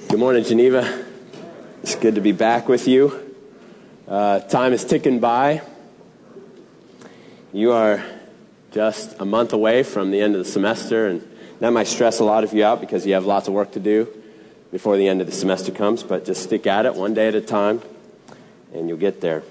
Good morning, Geneva. It's good to be back with you. Time is ticking by. You are just a month away from the end of the semester, and that might stress a lot of you out because you have lots of work to do before the end of the semester comes, but just stick at it one day at a time, and you'll get there.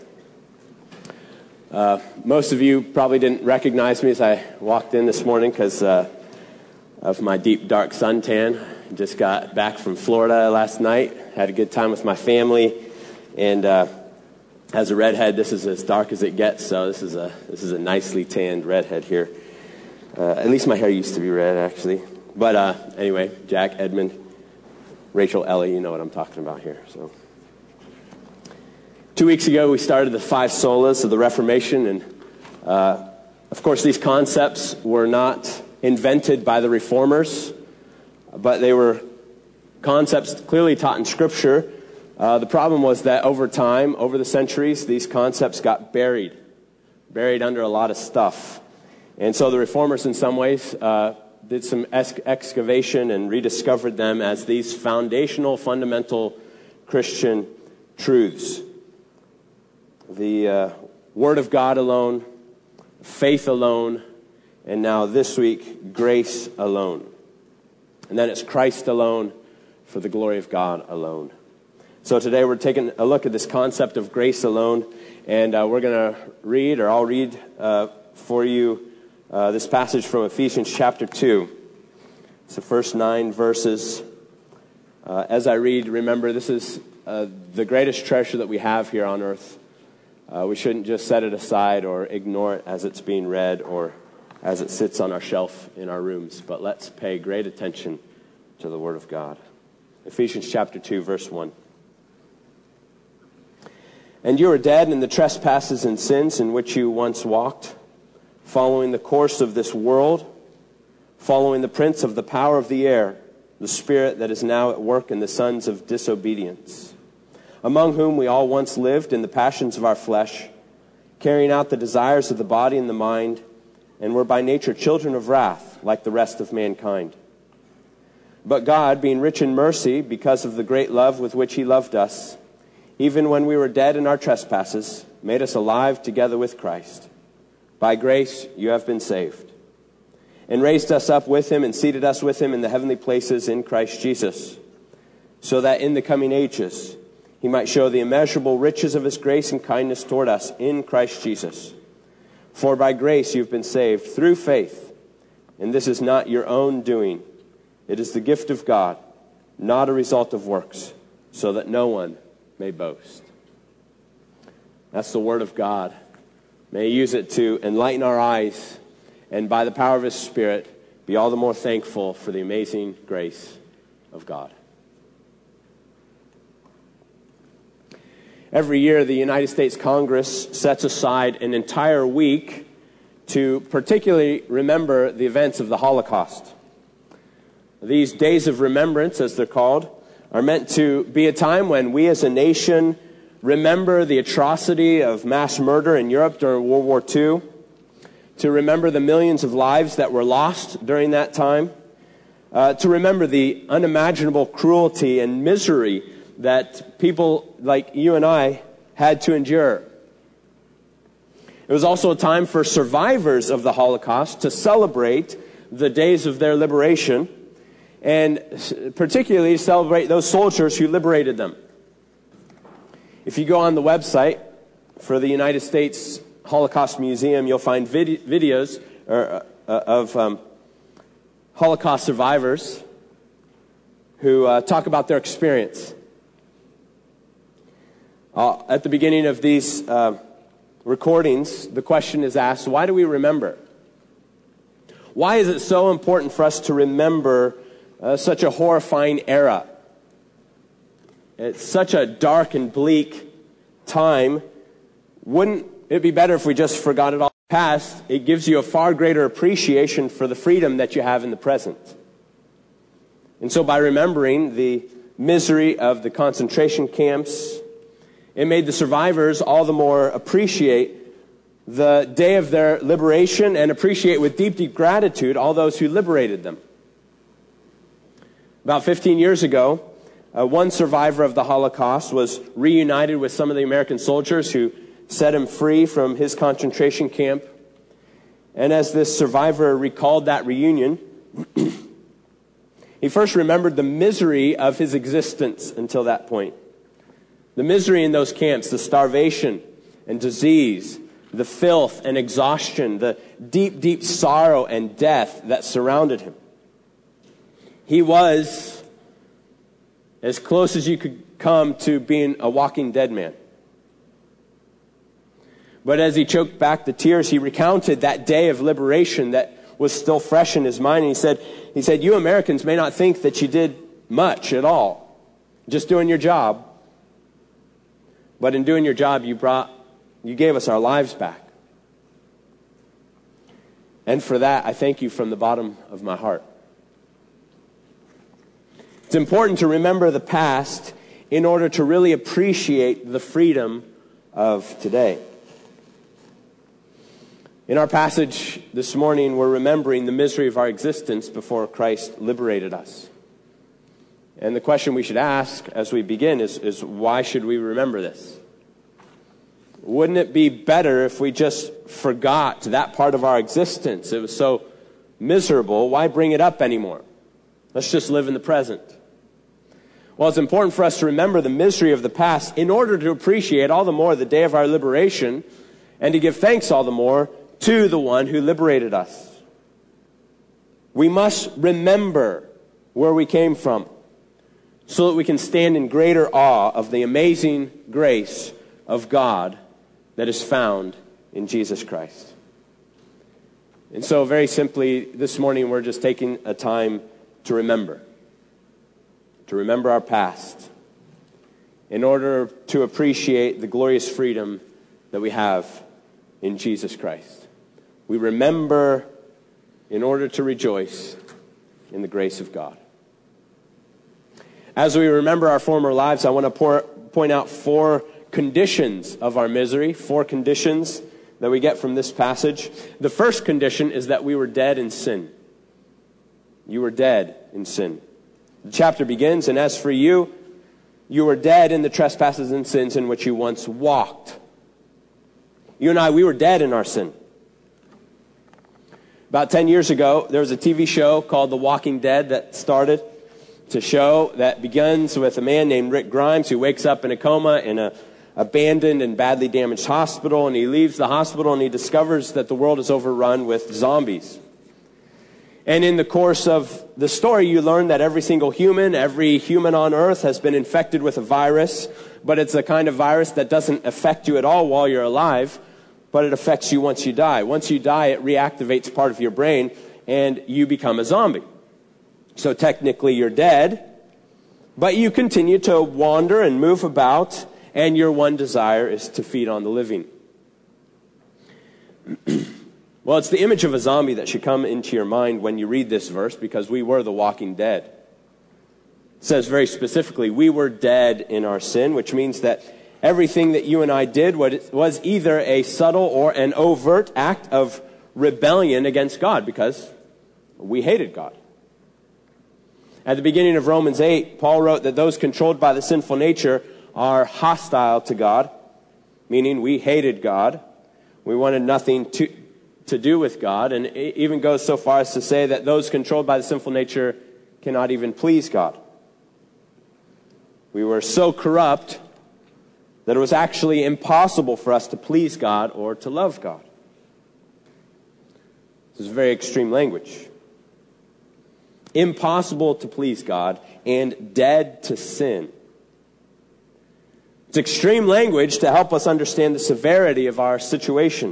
Most of you probably didn't recognize me as I walked in this morning because of my deep, dark suntan. Just got back from Florida last night, had a good time with my family, and as a redhead, this is as dark as it gets, so this is a nicely tanned redhead here. At least my hair used to be red, actually. But anyway, Jack, Edmund, Rachel, Ellie, you know what I'm talking about here. So 2 weeks ago, we started the 5 solas of the Reformation, and of course, these concepts were not invented by the Reformers, but they were concepts clearly taught in Scripture. The problem was that over time, over the centuries, these concepts got buried under a lot of stuff. And so the Reformers, in some ways, did some excavation and rediscovered them as these foundational, fundamental Christian truths. The Word of God alone, faith alone, and now this week, grace alone. And then it's Christ alone for the glory of God alone. So today we're taking a look at this concept of grace alone, and we're going to read, or I'll read for you this passage from Ephesians chapter 2. It's the first 9 verses. As I read, remember, this is the greatest treasure that we have here on earth. We shouldn't just set it aside or ignore it as it's being read or as it sits on our shelf in our rooms, but let's pay great attention to the Word of God. Ephesians chapter 2, verse 1. And you are dead in the trespasses and sins in which you once walked, following the course of this world, following the prince of the power of the air, the spirit that is now at work in the sons of disobedience, among whom we all once lived in the passions of our flesh, carrying out the desires of the body and the mind, and were by nature children of wrath, like the rest of mankind. But God, being rich in mercy, because of the great love with which He loved us, even when we were dead in our trespasses, made us alive together with Christ. By grace you have been saved, and raised us up with Him and seated us with Him in the heavenly places in Christ Jesus, so that in the coming ages He might show the immeasurable riches of His grace and kindness toward us in Christ Jesus. For by grace you've been saved through faith, and this is not your own doing. It is the gift of God, not a result of works, so that no one may boast. That's the Word of God. May He use it to enlighten our eyes, and by the power of His Spirit, be all the more thankful for the amazing grace of God. Every year, the United States Congress sets aside an entire week to particularly remember the events of the Holocaust. These days of remembrance, as they're called, are meant to be a time when we as a nation remember the atrocity of mass murder in Europe during World War II, to remember the millions of lives that were lost during that time, to remember the unimaginable cruelty and misery that people like you and I had to endure. It was also a time for survivors of the Holocaust to celebrate the days of their liberation, and particularly celebrate those soldiers who liberated them. If you go on the website for the United States Holocaust Museum, you'll find videos of Holocaust survivors who talk about their experience. At the beginning of these recordings, the question is asked, why do we remember? Why is it so important for us to remember such a horrifying era? It's such a dark and bleak time. Wouldn't it be better if we just forgot it all in the past? It gives you a far greater appreciation for the freedom that you have in the present. And so by remembering the misery of the concentration camps, it made the survivors all the more appreciate the day of their liberation and appreciate with deep, deep gratitude all those who liberated them. About 15 years ago, One survivor of the Holocaust was reunited with some of the American soldiers who set him free from his concentration camp. And as this survivor recalled that reunion, he first remembered the misery of his existence until that point. The misery in those camps, the starvation and disease, the filth and exhaustion, the deep, deep sorrow and death that surrounded him. He was as close as you could come to being a walking dead man. But as he choked back the tears, he recounted that day of liberation that was still fresh in his mind. And he said, "You Americans may not think that you did much at all, just doing your job. But in doing your job, you gave us our lives back. And for that, I thank you from the bottom of my heart." It's important to remember the past in order to really appreciate the freedom of today. In our passage this morning, we're remembering the misery of our existence before Christ liberated us. And the question we should ask as we begin is why should we remember this? Wouldn't it be better if we just forgot that part of our existence? It was so miserable. Why bring it up anymore? Let's just live in the present. Well, it's important for us to remember the misery of the past in order to appreciate all the more the day of our liberation and to give thanks all the more to the one who liberated us. We must remember where we came from so that we can stand in greater awe of the amazing grace of God that is found in Jesus Christ. And so very simply, this morning we're just taking a time to remember our past in order to appreciate the glorious freedom that we have in Jesus Christ. We remember in order to rejoice in the grace of God. As we remember our former lives, I want to point out 4 conditions of our misery, 4 conditions that we get from this passage. The first condition is that we were dead in sin. You were dead in sin. The chapter begins, "And as for you, you were dead in the trespasses and sins in which you once walked." You and I, we were dead in our sin. About 10 years ago, there was a TV show called The Walking Dead that started. It's a show that begins with a man named Rick Grimes who wakes up in a coma in an abandoned and badly damaged hospital, and he leaves the hospital and he discovers that the world is overrun with zombies. And in the course of the story, you learn that every human on earth has been infected with a virus, but it's a kind of virus that doesn't affect you at all while you're alive, but it affects you once you die. Once you die, it reactivates part of your brain, and you become a zombie. So technically you're dead, but you continue to wander and move about, and your one desire is to feed on the living. Well, it's the image of a zombie that should come into your mind when you read this verse, because we were the walking dead. It says very specifically, we were dead in our sin, which means that everything that you and I did was either a subtle or an overt act of rebellion against God, because we hated God. At the beginning of Romans 8, Paul wrote that those controlled by the sinful nature are hostile to God, meaning we hated God. We wanted nothing to do with God, and it even goes so far as to say that those controlled by the sinful nature cannot even please God. We were so corrupt that it was actually impossible for us to please God or to love God. This is very extreme language. Impossible to please God and dead to sin. It's extreme language to help us understand the severity of our situation.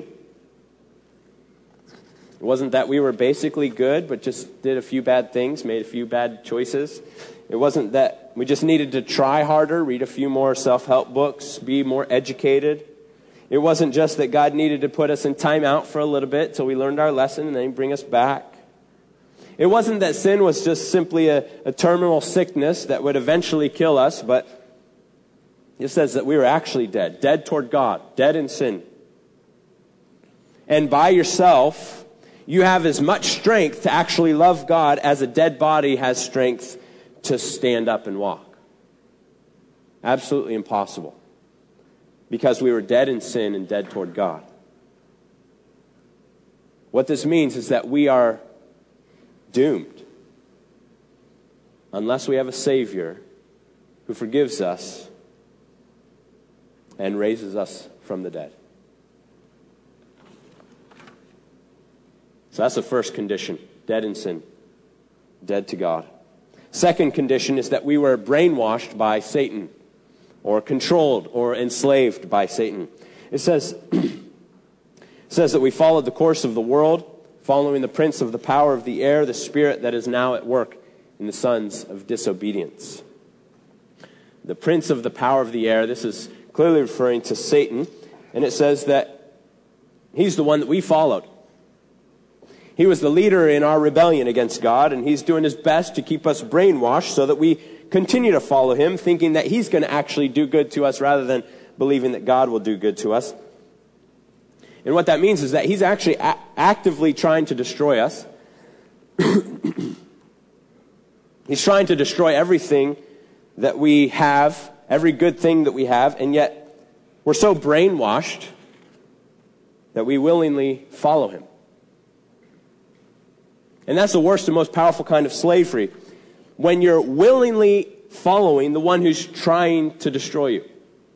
It wasn't that we were basically good, but just did a few bad things, made a few bad choices. It wasn't that we just needed to try harder, read a few more self-help books, be more educated. It wasn't just that God needed to put us in time out for a little bit till we learned our lesson and then bring us back. It wasn't that sin was just simply a terminal sickness that would eventually kill us, but it says that we were actually dead. Dead toward God. Dead in sin. And by yourself, you have as much strength to actually love God as a dead body has strength to stand up and walk. Absolutely impossible. Because we were dead in sin and dead toward God. What this means is that we are doomed unless we have a Savior who forgives us and raises us from the dead. So that's the first condition, dead in sin, dead to God. Second condition is that we were brainwashed by Satan, or controlled or enslaved by Satan. It says that we followed the course of the world, following the prince of the power of the air, the spirit that is now at work in the sons of disobedience. The prince of the power of the air, this is clearly referring to Satan, and it says that he's the one that we followed. He was the leader in our rebellion against God, and he's doing his best to keep us brainwashed so that we continue to follow him, thinking that he's going to actually do good to us rather than believing that God will do good to us. And what that means is that he's actually actively trying to destroy us. He's trying to destroy everything that we have, every good thing that we have, and yet we're so brainwashed that we willingly follow him. And that's the worst and most powerful kind of slavery, when you're willingly following the one who's trying to destroy you.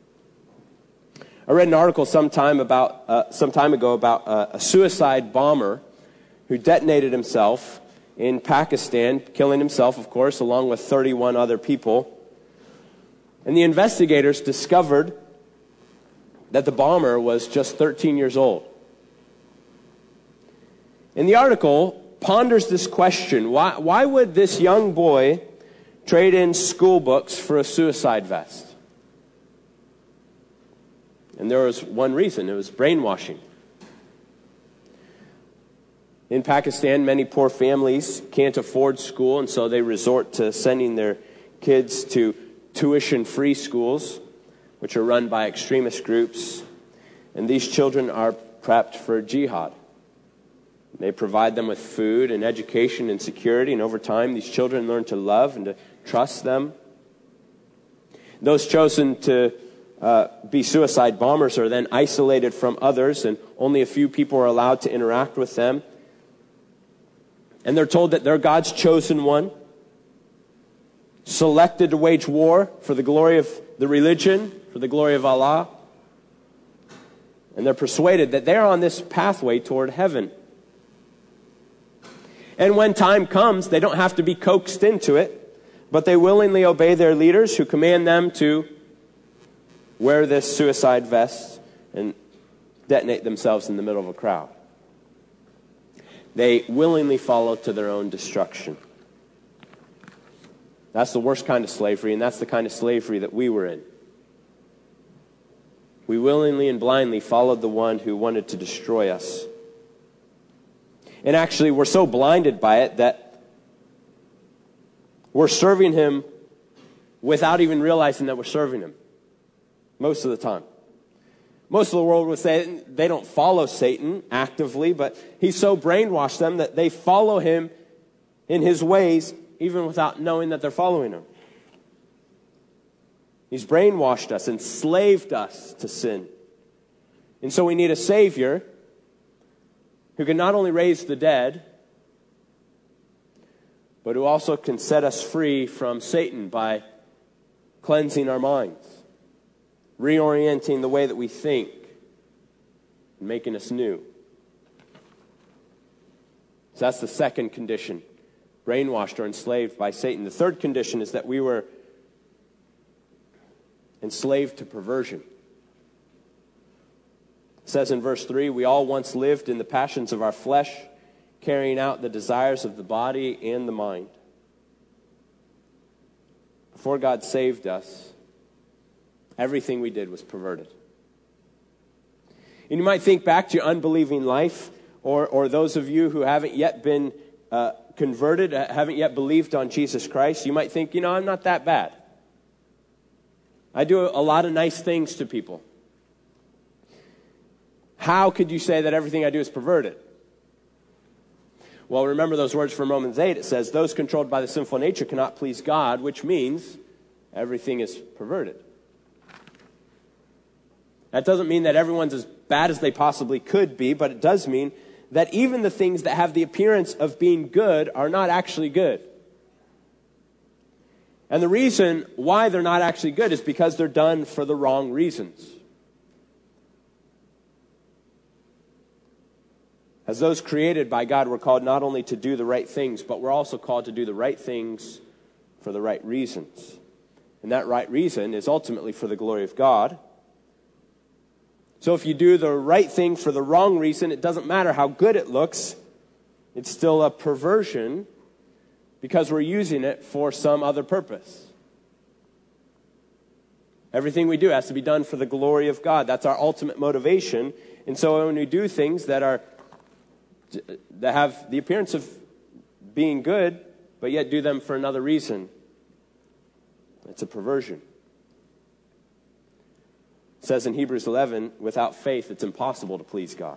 I read an article some time ago about a suicide bomber who detonated himself in Pakistan, killing himself, of course, along with 31 other people. And the investigators discovered that the bomber was just 13 years old. In the article ponders this question: why would this young boy trade in school books for a suicide vest? And there was one reason: it was brainwashing. In Pakistan, many poor families can't afford school, and so they resort to sending their kids to tuition-free schools, which are run by extremist groups. And these children are prepped for jihad. They provide them with food and education and security, and over time these children learn to love and to trust them. Those chosen to be suicide bombers are then isolated from others, and only a few people are allowed to interact with them. And they're told that they're God's chosen one, selected to wage war for the glory of the religion, for the glory of Allah. And they're persuaded that they're on this pathway toward heaven. And when time comes, they don't have to be coaxed into it, but they willingly obey their leaders who command them to wear this suicide vest and detonate themselves in the middle of a crowd. They willingly follow to their own destruction. That's the worst kind of slavery, and that's the kind of slavery that we were in. We willingly and blindly followed the one who wanted to destroy us. And actually, we're so blinded by it that we're serving him without even realizing that we're serving him. Most of the time. Most of the world would say they don't follow Satan actively, but he's so brainwashed them that they follow him in his ways even without knowing that they're following him. He's brainwashed us, enslaved us to sin. And so we need a Savior who can not only raise the dead, but who also can set us free from Satan by cleansing our minds, reorienting the way that we think, and making us new. So that's the second condition, brainwashed or enslaved by Satan. The third condition is that we were enslaved to perversion. It says in verse 3, we all once lived in the passions of our flesh, carrying out the desires of the body and the mind. Before God saved us, everything we did was perverted. And you might think back to your unbelieving life, or those of you who haven't yet been converted, haven't yet believed on Jesus Christ. You might think, I'm not that bad. I do a lot of nice things to people. How could you say that everything I do is perverted? Well, remember those words from Romans 8. It says, those controlled by the sinful nature cannot please God, which means everything is perverted. That doesn't mean that everyone's as bad as they possibly could be, but it does mean that even the things that have the appearance of being good are not actually good. And the reason why they're not actually good is because they're done for the wrong reasons. As those created by God, we're called not only to do the right things, but we're also called to do the right things for the right reasons. And that right reason is ultimately for the glory of God. So if you do the right thing for the wrong reason, it doesn't matter how good it looks. It's still a perversion because we're using it for some other purpose. Everything we do has to be done for the glory of God. That's our ultimate motivation. And so when we do things that have the appearance of being good, but yet do them for another reason, it's a perversion. It says in Hebrews 11, without faith, it's impossible to please God.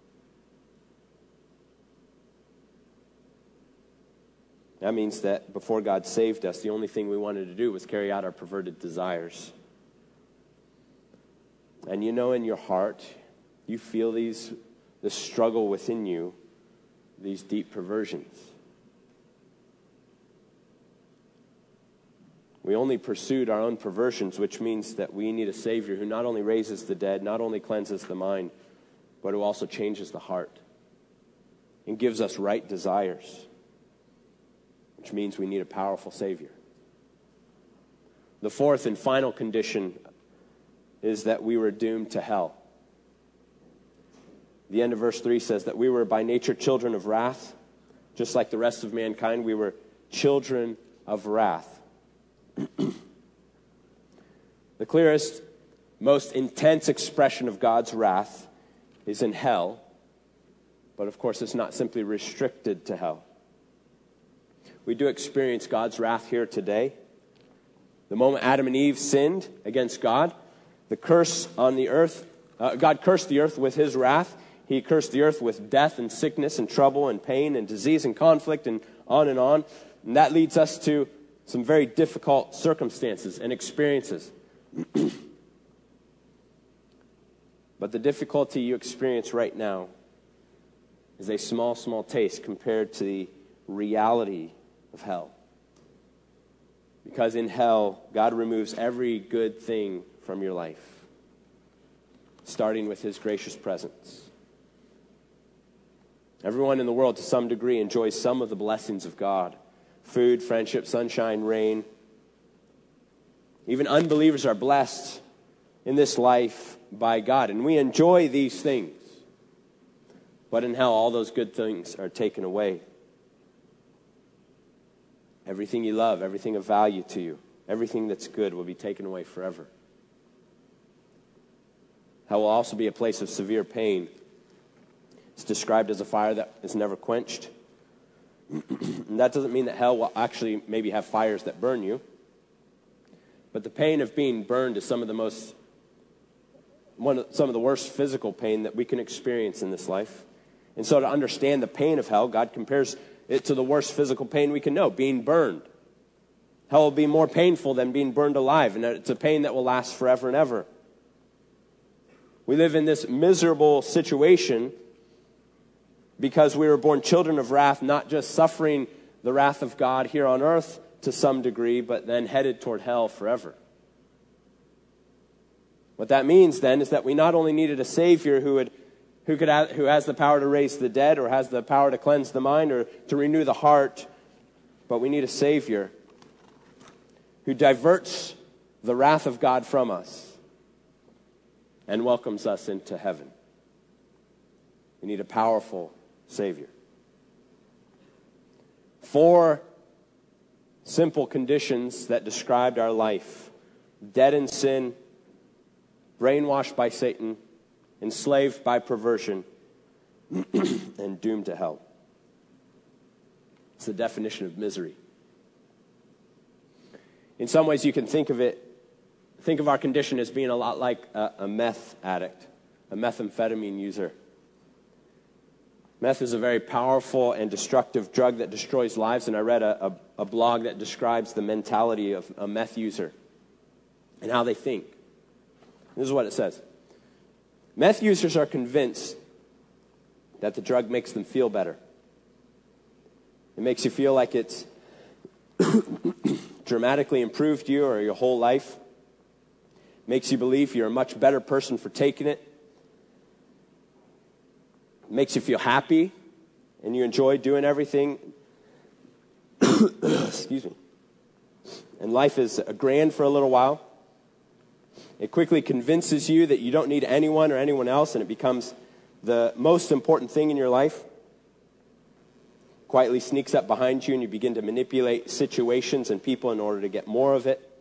That means that before God saved us, the only thing we wanted to do was carry out our perverted desires. And you know in your heart, you feel this struggle within you, these deep perversions. We only pursued our own perversions, which means that we need a Savior who not only raises the dead, not only cleanses the mind, but who also changes the heart and gives us right desires, which means we need a powerful Savior. The fourth and final condition is that we were doomed to hell. The end of verse 3 says that we were by nature children of wrath. Just like the rest of mankind, we were children of wrath. The clearest, most intense expression of God's wrath is in hell. But of course, it's not simply restricted to hell. We do experience God's wrath here today. The moment Adam and Eve sinned against God, the curse on the earth, God cursed the earth with his wrath. He cursed the earth with death and sickness and trouble and pain and disease and conflict and on and on. And that leads us to some very difficult circumstances and experiences. But the difficulty you experience right now is a small, small taste compared to the reality of hell. Because in hell, God removes every good thing from your life, starting with his gracious presence. Everyone in the world, to some degree, enjoys some of the blessings of God. Food, friendship, sunshine, rain. Even unbelievers are blessed in this life by God. And we enjoy these things. But in hell, all those good things are taken away. Everything you love, everything of value to you, everything that's good will be taken away forever. Hell will also be a place of severe pain. It's described as a fire that is never quenched. And that doesn't mean that hell will actually maybe have fires that burn you. But the pain of being burned is some of the worst physical pain that we can experience in this life. And so to understand the pain of hell, God compares it to the worst physical pain we can know, being burned. Hell will be more painful than being burned alive, and it's a pain that will last forever and ever. We live in this miserable situation because we were born children of wrath, not just suffering the wrath of God here on earth to some degree, but then headed toward hell forever. What that means then is that we not only needed a Savior who has the power to raise the dead or has the power to cleanse the mind or to renew the heart, but we need a Savior who diverts the wrath of God from us and welcomes us into heaven. We need a powerful Savior. 4 simple conditions that described our life: dead in sin, brainwashed by Satan, enslaved by perversion, and doomed to hell. It's the definition of misery. In some ways, you can think of our condition as being a lot like a meth addict, a methamphetamine user. Meth is a very powerful and destructive drug that destroys lives, and I read a blog that describes the mentality of a meth user and how they think. This is what it says. Meth users are convinced that the drug makes them feel better. It makes you feel like it's dramatically improved you or your whole life. Makes you believe you're a much better person for taking it. Makes you feel happy and you enjoy doing everything. Excuse me. And life is grand for a little while. It quickly convinces you that you don't need anyone or anyone else, and it becomes the most important thing in your life. Quietly sneaks up behind you and you begin to manipulate situations and people in order to get more of it.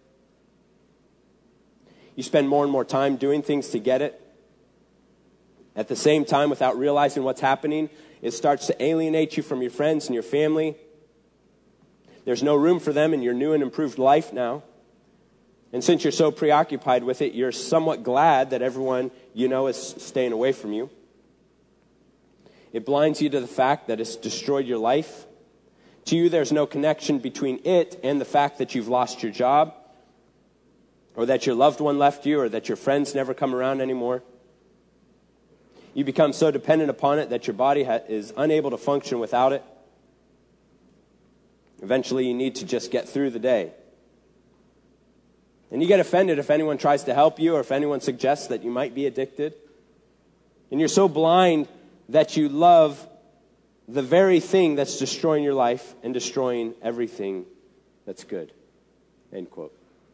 You spend more and more time doing things to get it. At the same time, without realizing what's happening, it starts to alienate you from your friends and your family. There's no room for them in your new and improved life now. And since you're so preoccupied with it, you're somewhat glad that everyone you know is staying away from you. It blinds you to the fact that it's destroyed your life. To you, there's no connection between it and the fact that you've lost your job, or that your loved one left you, or that your friends never come around anymore. You become so dependent upon it that your body is unable to function without it. Eventually, you need to just get through the day. And you get offended if anyone tries to help you or if anyone suggests that you might be addicted. And you're so blind that you love the very thing that's destroying your life and destroying everything that's good. End quote.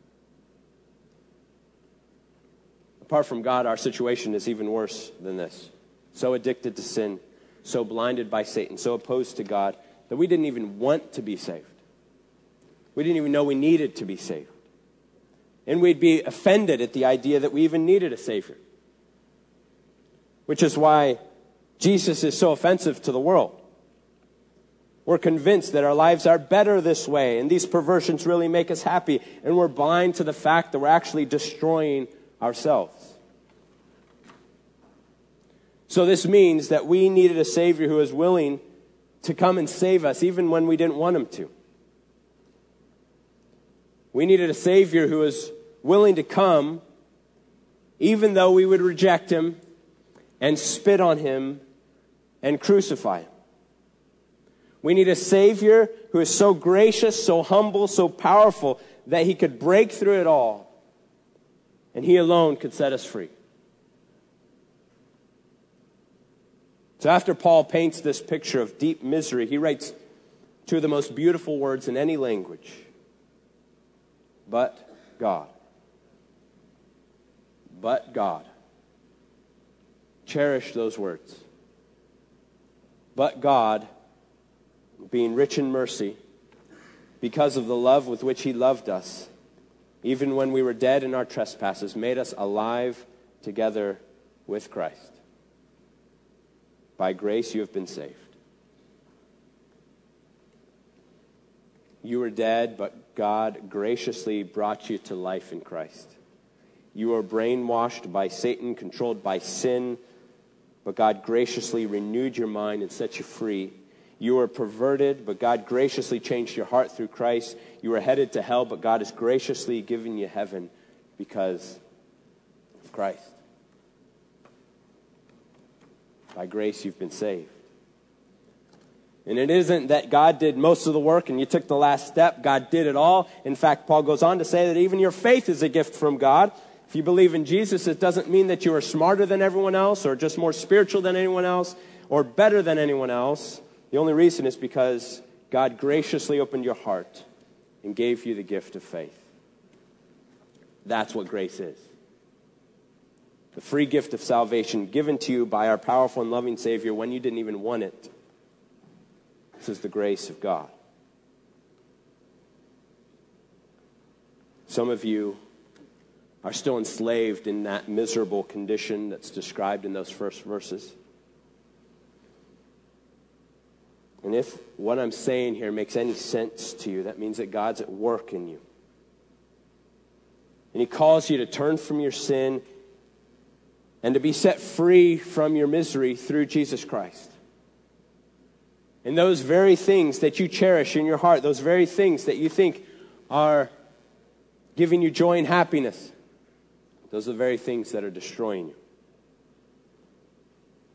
Apart from God, our situation is even worse than this. So addicted to sin, so blinded by Satan, so opposed to God, that we didn't even want to be saved. We didn't even know we needed to be saved. And we'd be offended at the idea that we even needed a Savior. Which is why Jesus is so offensive to the world. We're convinced that our lives are better this way, and these perversions really make us happy, and we're blind to the fact that we're actually destroying ourselves. So this means that we needed a Savior who was willing to come and save us even when we didn't want Him to. We needed a Savior who was willing to come even though we would reject Him and spit on Him and crucify Him. We need a Savior who is so gracious, so humble, so powerful that He could break through it all, and He alone could set us free. So after Paul paints this picture of deep misery, he writes two of the most beautiful words in any language. But God. But God. Cherish those words. But God, being rich in mercy, because of the love with which He loved us, even when we were dead in our trespasses, made us alive together with Christ. By grace you have been saved. You were dead, but God graciously brought you to life in Christ. You were brainwashed by Satan, controlled by sin, but God graciously renewed your mind and set you free. You were perverted, but God graciously changed your heart through Christ. You were headed to hell, but God has graciously given you heaven because of Christ. By grace you've been saved. And it isn't that God did most of the work and you took the last step. God did it all. In fact, Paul goes on to say that even your faith is a gift from God. If you believe in Jesus, it doesn't mean that you are smarter than everyone else or just more spiritual than anyone else or better than anyone else. The only reason is because God graciously opened your heart and gave you the gift of faith. That's what grace is. The free gift of salvation given to you by our powerful and loving Savior when you didn't even want it. This is the grace of God. Some of you are still enslaved in that miserable condition that's described in those first verses. And if what I'm saying here makes any sense to you, that means that God's at work in you. And He calls you to turn from your sin and to be set free from your misery through Jesus Christ. And those very things that you cherish in your heart, those very things that you think are giving you joy and happiness, those are the very things that are destroying you.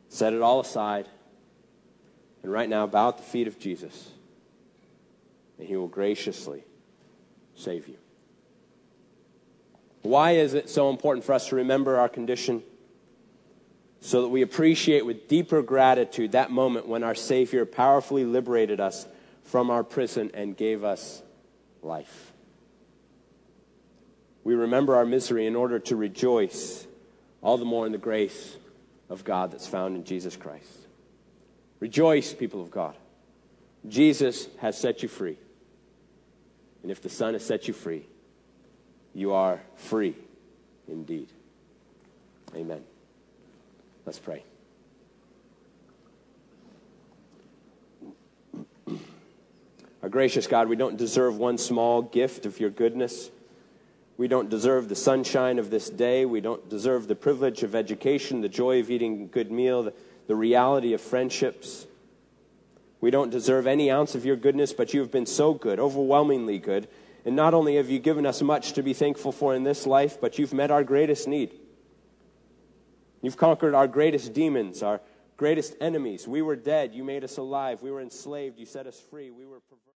Set it all aside. And right now, bow at the feet of Jesus. And he will graciously save you. Why is it so important for us to remember our condition? So that we appreciate with deeper gratitude that moment when our Savior powerfully liberated us from our prison and gave us life. We remember our misery in order to rejoice all the more in the grace of God that's found in Jesus Christ. Rejoice, people of God. Jesus has set you free. And if the Son has set you free, you are free indeed. Amen. Let's pray. Our gracious God, we don't deserve one small gift of your goodness. We don't deserve the sunshine of this day. We don't deserve the privilege of education, the joy of eating a good meal, the reality of friendships. We don't deserve any ounce of your goodness, but you have been so good, overwhelmingly good. And not only have you given us much to be thankful for in this life, but you've met our greatest need. You've conquered our greatest demons, our greatest enemies. We were dead. You made us alive. We were enslaved. You set us free. We were perverted.